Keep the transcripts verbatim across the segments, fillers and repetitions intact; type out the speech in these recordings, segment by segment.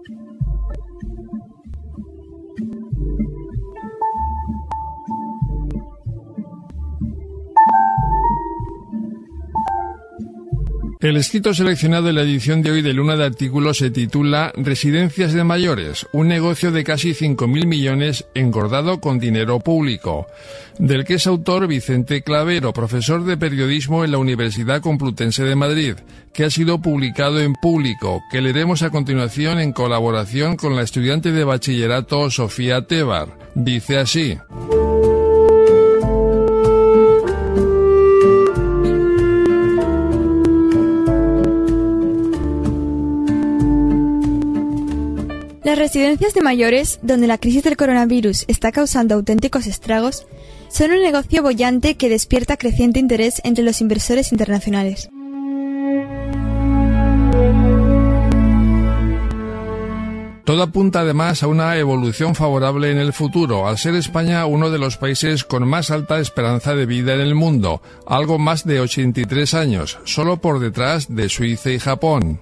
El escrito seleccionado en la edición de hoy de Luna de Artículos se titula Residencias de mayores, un negocio de casi cinco mil millones engordado con dinero público, del que es autor Vicente Clavero, profesor de periodismo en la Universidad Complutense de Madrid, que ha sido publicado en Público, que leeremos a continuación en colaboración con la estudiante de bachillerato Sofía Tebar. Dice así: Las residencias de mayores, donde la crisis del coronavirus está causando auténticos estragos, son un negocio boyante que despierta creciente interés entre los inversores internacionales. Todo apunta además a una evolución favorable en el futuro, al ser España uno de los países con más alta esperanza de vida en el mundo, algo más de ochenta y tres años, solo por detrás de Suiza y Japón.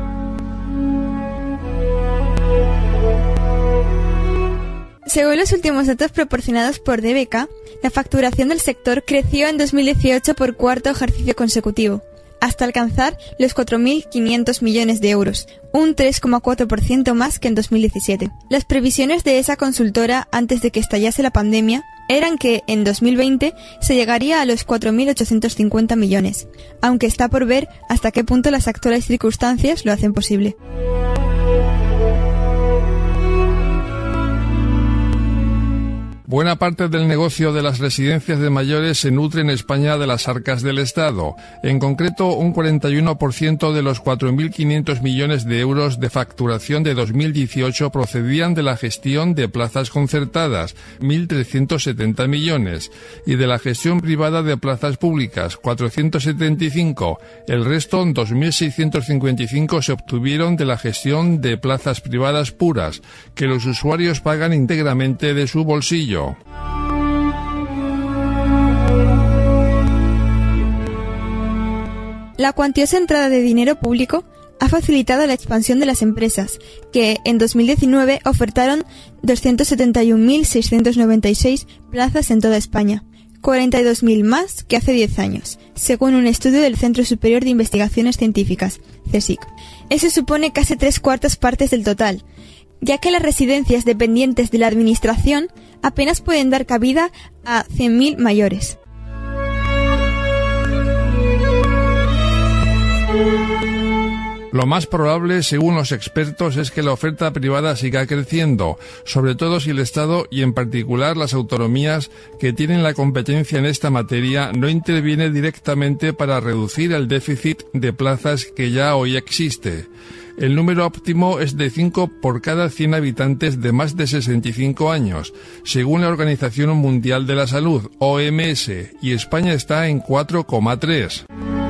Según los últimos datos proporcionados por D B K, la facturación del sector creció en dos mil dieciocho por cuarto ejercicio consecutivo, hasta alcanzar los cuatro mil quinientos millones de euros, un tres coma cuatro por ciento más que en dos mil diecisiete. Las previsiones de esa consultora antes de que estallase la pandemia eran que en dos mil veinte se llegaría a los cuatro mil ochocientos cincuenta millones, aunque está por ver hasta qué punto las actuales circunstancias lo hacen posible. Buena parte del negocio de las residencias de mayores se nutre en España de las arcas del Estado. En concreto, un cuarenta y uno por ciento de los cuatro mil quinientos millones de euros de facturación de dos mil dieciocho procedían de la gestión de plazas concertadas, mil trescientos setenta millones, y de la gestión privada de plazas públicas, cuatrocientos setenta y cinco. El resto, dos mil seiscientos cincuenta y cinco, se obtuvieron de la gestión de plazas privadas puras, que los usuarios pagan íntegramente de su bolsillo. La cuantiosa entrada de dinero público ha facilitado la expansión de las empresas, que en dos mil diecinueve ofertaron doscientos setenta y un mil seiscientos noventa y seis plazas en toda España, cuarenta y dos mil más que hace diez años, según un estudio del Centro Superior de Investigaciones Científicas, CSIC. Eso supone casi tres cuartas partes del total, ya que las residencias dependientes de la Administración apenas pueden dar cabida a cien mil mayores. Lo más probable, según los expertos, es que la oferta privada siga creciendo, sobre todo si el Estado y en particular las autonomías que tienen la competencia en esta materia no interviene directamente para reducir el déficit de plazas que ya hoy existe. El número óptimo es de cinco por cada cien habitantes de más de sesenta y cinco años, según la Organización Mundial de la Salud, O M S, y España está en cuatro coma tres.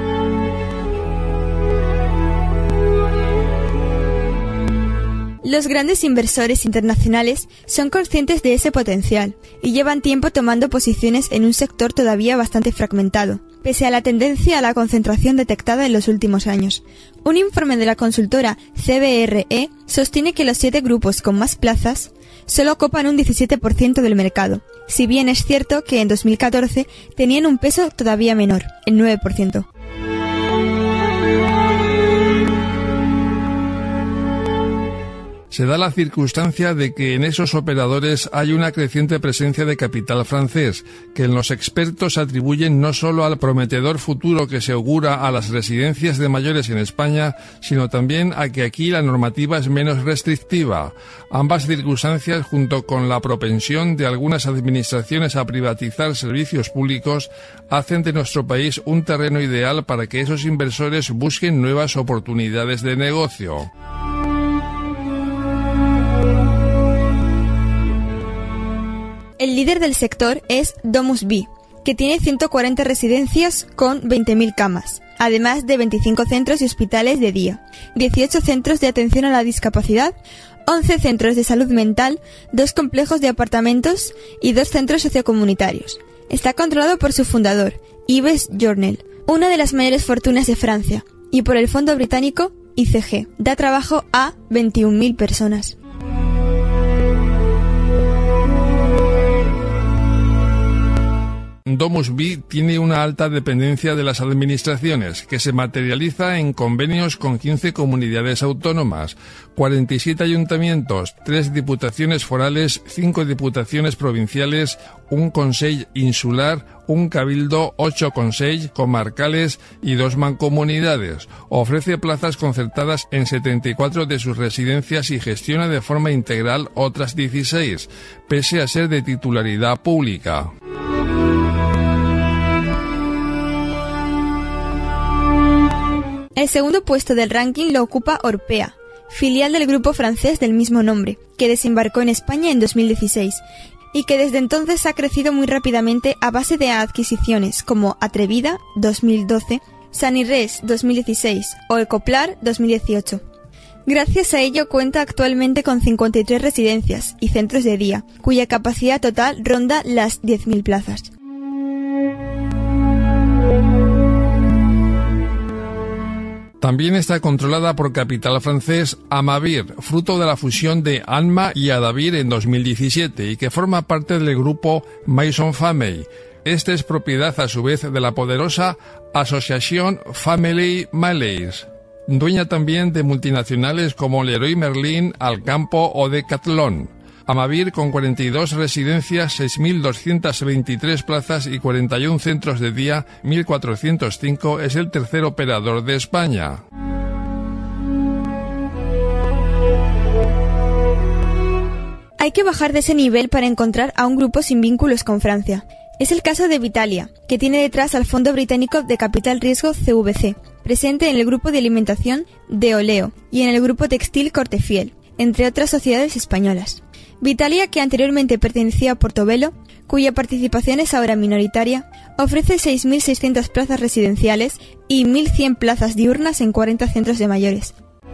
Los grandes inversores internacionales son conscientes de ese potencial y llevan tiempo tomando posiciones en un sector todavía bastante fragmentado, pese a la tendencia a la concentración detectada en los últimos años. Un informe de la consultora C B R E sostiene que los siete grupos con más plazas solo ocupan un diecisiete por ciento del mercado, si bien es cierto que en dos mil catorce tenían un peso todavía menor, el nueve por ciento. Se da la circunstancia de que en esos operadores hay una creciente presencia de capital francés, que los expertos atribuyen no solo al prometedor futuro que se augura a las residencias de mayores en España, sino también a que aquí la normativa es menos restrictiva. Ambas circunstancias, junto con la propensión de algunas administraciones a privatizar servicios públicos, hacen de nuestro país un terreno ideal para que esos inversores busquen nuevas oportunidades de negocio. El líder del sector es DomusVi, que tiene ciento cuarenta residencias con veinte mil camas, además de veinticinco centros y hospitales de día, dieciocho centros de atención a la discapacidad, once centros de salud mental, dos complejos de apartamentos y dos centros sociocomunitarios. Está controlado por su fundador, Yves Journel, una de las mayores fortunas de Francia, y por el fondo británico I C G. Da trabajo a veintiún mil personas. DomusVi tiene una alta dependencia de las administraciones, que se materializa en convenios con quince comunidades autónomas, cuarenta y siete ayuntamientos, tres diputaciones forales, cinco diputaciones provinciales, un consell insular, un cabildo, ocho consells comarcales y dos mancomunidades. Ofrece plazas concertadas en setenta y cuatro de sus residencias y gestiona de forma integral otras dieciséis, pese a ser de titularidad pública. El segundo puesto del ranking lo ocupa Orpea, filial del grupo francés del mismo nombre, que desembarcó en España en dos mil dieciséis, y que desde entonces ha crecido muy rápidamente a base de adquisiciones como Atrevida, dos mil doce, Sanirres, dos mil dieciséis, o Ecoplar, dos mil dieciocho. Gracias a ello cuenta actualmente con cincuenta y tres residencias y centros de día, cuya capacidad total ronda las diez mil plazas. También está controlada por capital francés Amavir, fruto de la fusión de Anma y Adavir en dos mil diecisiete y que forma parte del grupo Maison Famille. Este es propiedad a su vez de la poderosa Association Family Malaise, dueña también de multinacionales como Leroy Merlin, Alcampo o Decathlon. Amavir, con cuarenta y dos residencias, seis mil doscientas veintitrés plazas y cuarenta y uno centros de día, mil cuatrocientos cinco, es el tercer operador de España. Hay que bajar de ese nivel para encontrar a un grupo sin vínculos con Francia. Es el caso de Vitalia, que tiene detrás al fondo británico de capital riesgo C V C, presente en el grupo de alimentación de Oleo y en el grupo textil Cortefiel, entre otras sociedades españolas. Vitalia, que anteriormente pertenecía a Portobelo, cuya participación es ahora minoritaria, ofrece seis mil seiscientas plazas residenciales y mil cien plazas diurnas en cuarenta centros de mayores.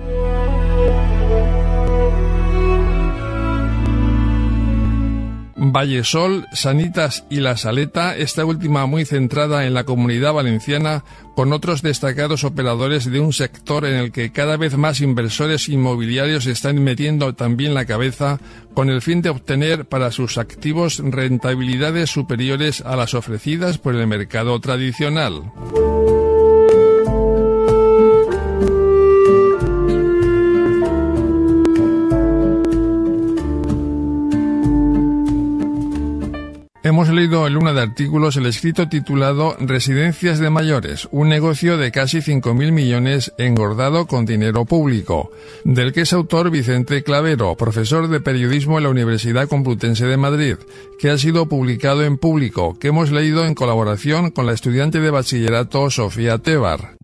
Vallesol, Sanitas y La Saleta, esta última muy centrada en la Comunidad Valenciana, con otros destacados operadores de un sector en el que cada vez más inversores inmobiliarios están metiendo también la cabeza con el fin de obtener para sus activos rentabilidades superiores a las ofrecidas por el mercado tradicional. Hemos leído en Luna de Artículos el escrito titulado Residencias de Mayores, un negocio de casi cinco mil millones engordado con dinero público, del que es autor Vicente Clavero, profesor de periodismo en la Universidad Complutense de Madrid, que ha sido publicado en Público, que hemos leído en colaboración con la estudiante de bachillerato Sofía Tebar.